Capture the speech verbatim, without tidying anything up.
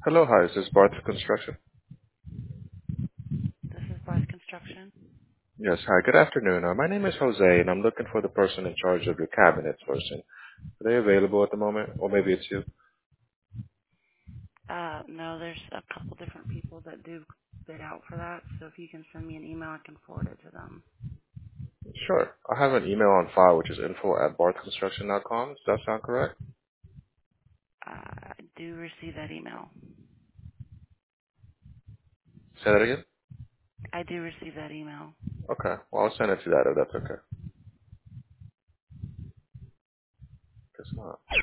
Hello, hi, is this Barth Construction? This is Barth Construction. Yes, hi, good afternoon. Uh, my name is Jose, and I'm looking for the person in charge of your cabinet sourcing. Are they available at the moment? Or maybe it's you? Uh, no, there's a couple different people that do bid out for that. So if you can send me an email, I can forward it to them. Sure. I have an email on file, which is info at barth construction dot com. Does that sound correct? Uh, I do receive that email. Say that again? I do receive that email. Okay. Well, I'll send it to that if that's okay. Guess not.